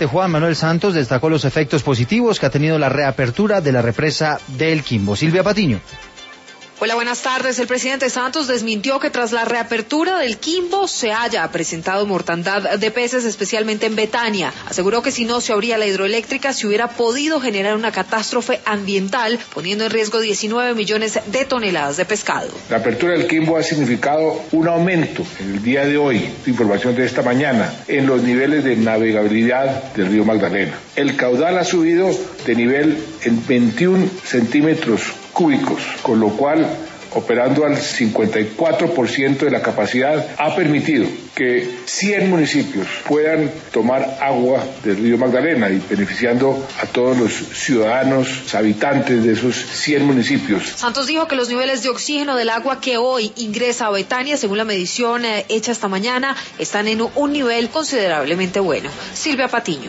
presidente Juan Manuel Santos destacó los efectos positivos que ha tenido la reapertura de la represa del Quimbo. Silvia Patiño. Hola, buenas tardes. El presidente Santos desmintió que tras la reapertura del Quimbo se haya presentado mortandad de peces, especialmente en Betania. Aseguró que si no se abría la hidroeléctrica se hubiera podido generar una catástrofe ambiental, poniendo en riesgo 19 millones de toneladas de pescado. La apertura del Quimbo ha significado un aumento en el día de hoy, información de esta mañana, en los niveles de navegabilidad del río Magdalena. El caudal ha subido de nivel en 21 centímetros cúbicos, con lo cual, operando al 54% de la capacidad, ha permitido que 100 municipios puedan tomar agua del río Magdalena y beneficiando a todos los ciudadanos, habitantes de esos 100 municipios. Santos dijo que los niveles de oxígeno del agua que hoy ingresa a Betania, según la medición hecha esta mañana, están en un nivel considerablemente bueno. Silvia Patiño.